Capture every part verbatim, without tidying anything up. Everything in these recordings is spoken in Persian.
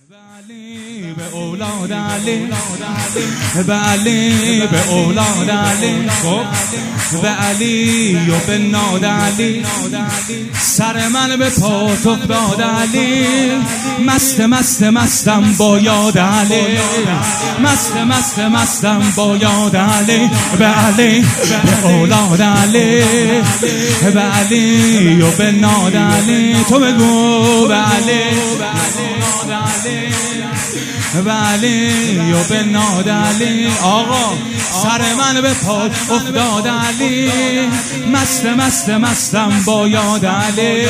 علی به اولاد علی، به علی به اولاد علی، به علی و به ناد علی، سر من به پات افتاد علی، مست مست مستم با یاد علی، مست مست مستم با یاد علی، به علی به اولاد علی، به علی و به ناد علی، تو بگو به علی به علی و به ناد علی. آقا سر من به پات افتاد علی، مست مست مستم با یاد علی،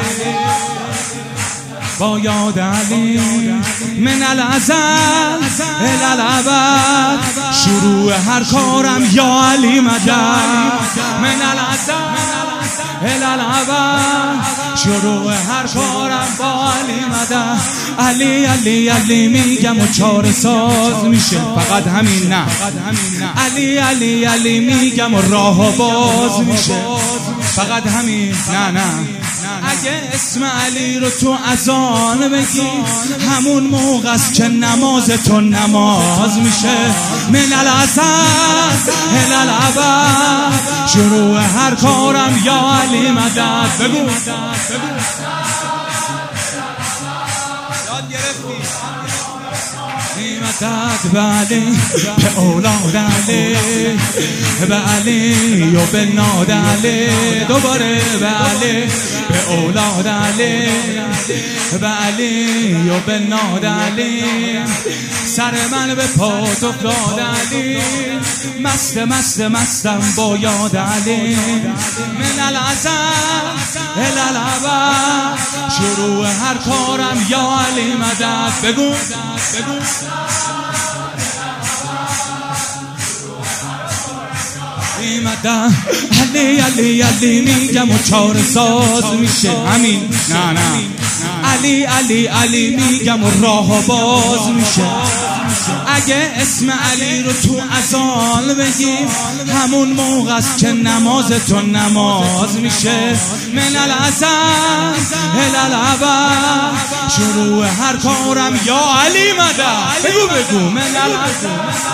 با یاد علی، من الازل الی الابد، شروع هر کارم یا علی مدد، من الازل الی الابد، شروع هر کارم با علی مدد، علی علی علی میگم و چاره ساز میشه، فقط همین نه، علی علی علی میگم و راه باز میشه، فقط همین نه نه. اگه اسم علی رو تو اذان بگی، همون موقع است که نماز تو نماز میشه، من الازل الی الابد، شروع هر کارم یا علی مدد. بگو یاد گرفتی مدد، به علی به اولاد علی، به علی و به ناد علی، دوباره به علی به اولاد علی، به علی و به ناد علی، سر من به پات افتاد علی، مست مست مستم با یاد علی، من الازل الی الابد، شروع هر کارم یا علی مدد. بگو بگو مدد، علی علی علی میگم و چاره ساز میشه، همین نه نه، علی علی علی میگم و راه باز میشه، اگه اسم علی رو تو اذان بگیم، همون موقع است که نماز تو نماز میشه، من الازل الی الابد، شروع هر کارم یا علی مدد. بگو بگو من الازل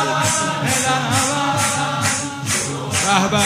رهبر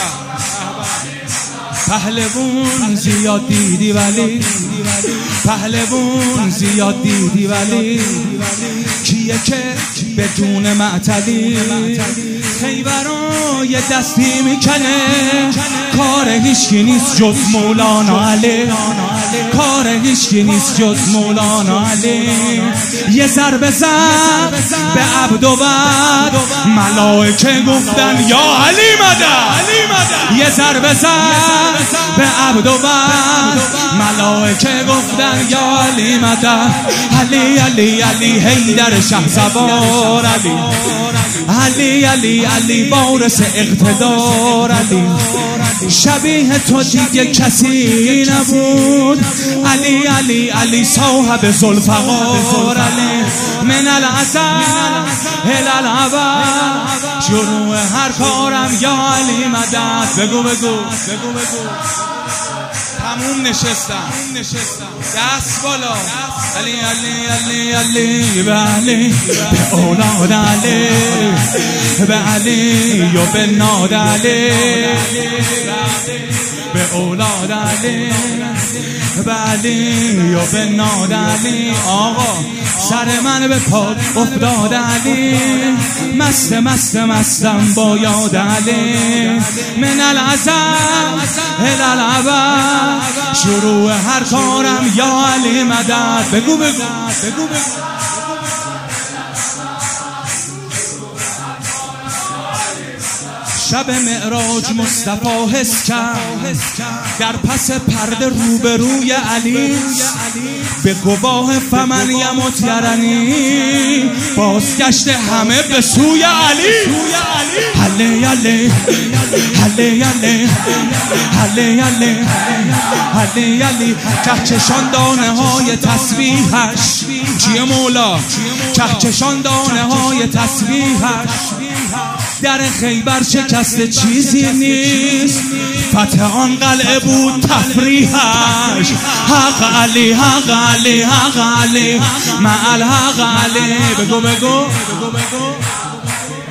پهلوون زیاد دیدی ولی، پهلوون زیاد دیدی ولی، کیه که بدون معتلی خیبران یه دستی میکنه، کار هیچکی نیست جز مولانا علی، کار هیچکی نیست جز مولانا علی، یه ضربه زد به عبد و بد، ملائکه گفتن یا علی مدد، یه ضربه زد به عبد و بد، ملائکه گفتن یا علی مدد، علی علی علی حیدر شهسوار علی، علی علی علی وارث اقتدار علی، شبیه تو دیگه کسی نبود، علی علی علی صاحب ذوالفقار علی، من الازل الی الابد، شروع هر کارم یا علی مدد. بگو بگو بگو بگو تموم نشستم، دست بالا، علی علی علی علی به علی به اولاد علی، به علی و به ناد علی، به اولاد علی، به علی و به ناد علی. آقا سر من به پات افتاد علی، مست مست مستم با یاد علی، من الازل الی الابد، شروع هر کارم یا علی مدد. بگو بگو بگو بگو شب معراج مصطفی حس کرد، در پس پرده روبروی علی، به گواه فمریم و تیرنی، بازگشت همه به سوی علی، علی علی علی علی علی علی علی علی، کهکشان دانه های تسبیحش، چیه مولا؟ کهکشان دانه های تسبیحش، در خیبر شکست چیزی نیست، فتح آن قلعه بود تفریحش. حق علی حق علی حق علی مع الحق علی. بگو بگو